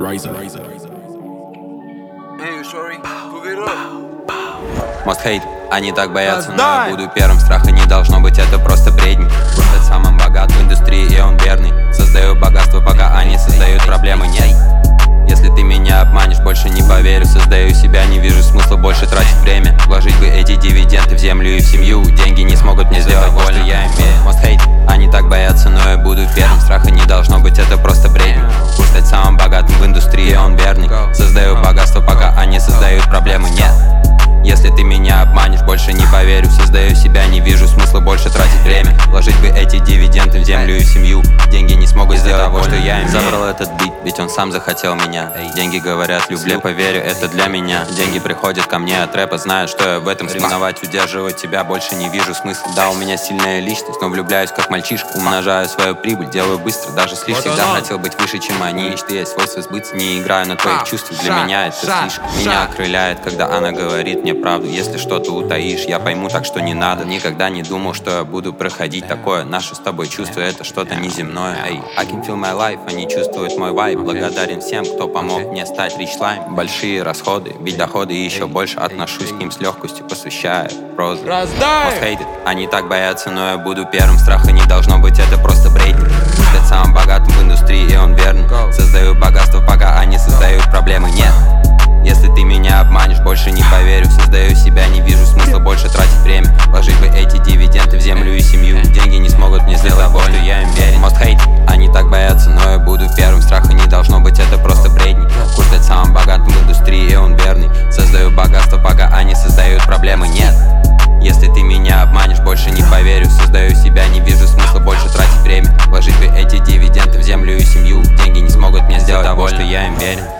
Riser. Most hate, они так боятся, но я буду первым. Страха не должно быть, это просто бредни. Стать самым богат в индустрии, и он верный. Создаю богатство, пока они создают проблемы. Нет, если ты меня обманешь, больше не поверю. Создаю себя, не вижу смысла больше тратить время. Вложить бы эти дивиденды в землю и в семью. Деньги не смогут мне сделать больно, я им верю. Most hate, они так боятся, но я буду первым. Страха не должно быть, это просто бредни. Стать самым богатым в индустрии, он верный. Создаю богатство, пока они создают проблемы. Нет, если ты меня обманешь, больше не поверю. Создаю себя, не вижу смысла больше тратить время. Вложить бы эти дивиденды в землю и в семью. Деньги не смогут сделать того, что я им забрал этот бит, ведь он сам захотел меня. Деньги говорят, люблю, поверю, это для меня. Деньги приходят ко мне от рэпа, знают, что я в этом. Ревновать, удерживать тебя больше не вижу смысла. Да, у меня сильная личность, но влюбляюсь как мальчишка. Умножаю свою прибыль, делаю быстро, даже слишком. Всегда хотел быть выше, чем они. Мечты есть свойство сбыться. Не играю на твоих чувствах, для меня это слишком. Меня окрыляет, когда она говорит мне правду. Если что-то утаишь, я пойму, так что не надо. Никогда не думал, что я буду проходить такое. Наше с тобой чувство, это что-то неземное. Эй, I can feel my life, они чувствуют мой вайб. Благодарен всем, кто помог мне стать rich line. Большие расходы, ведь доходы еще больше. Отношусь к ним с легкостью, посвящая прозу. Most hated, они так боятся, но я буду первым. Страха не должно быть, это просто бредни. Стать самым богатым в индустрии, и он верный. Создаю богатство, пока они создают проблемы. Нет, если ты меня обманешь, больше не поверю. Создаю себя, не вижу смысла больше тратить время. Вложить бы эти дивиденды в землю и семью. Деньги не смогут мне сделать больно, я им верю. Most hate, они так боятся, но я буду первым. Страха не должно быть, это просто бредни. Стать самым богатым в индустрии, и он верный. Создаю богатство, пока они создают проблемы. Нет, если ты меня обманешь, больше не поверю. Создаю себя, не вижу смысла больше тратить время. Вложить бы эти дивиденды в землю и семью. Деньги не смогут мне сделать того, что я им верю.